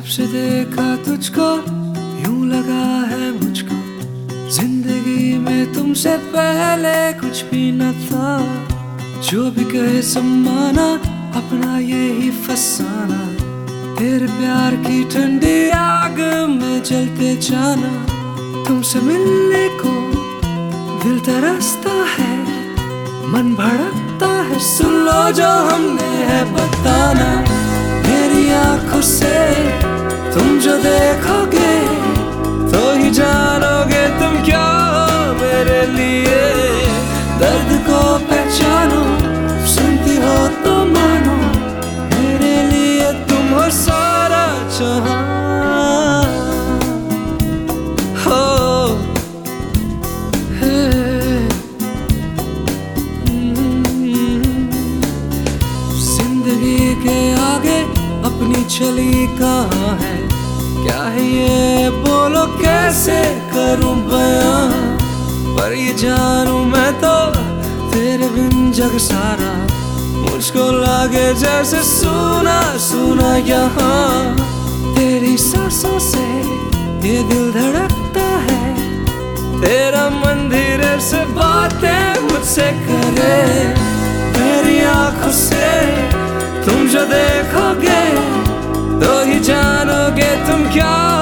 से देखा तुझको यूं लगा है मुझको, जिंदगी में तुमसे पहले कुछ भी न था। जो भी कहे सम्माना, अपना यही फसाना, तेरे प्यार की ठंडी आग में जलते जाना। तुमसे मिलने को दिल तरसता है, मन भड़कता है, सुन लो जो हमने है बताना। मेरी आंखों से तुम जो देखोगे तो ही जानोगे तुम क्या हो मेरे लिए। दर्द को पहचानो, सुनती हो तो मानो, मेरे लिए तुम हो सारा जहां। जिंदगी के आगे अपनी चली कहाँ है, क्या है ये बोलो कैसे करूं बयां। पर ये जानूं मैं तो तेरे बिन जग सारा, मुझको लागे जैसे सुना सुना यहाँ। तेरी सांसों से ये दिल धड़कता है, तेरा मन धीरे से बातें मुझसे करे। मेरी आंखों से तुम जो देखोगे तो ही जानोगे तुम क्या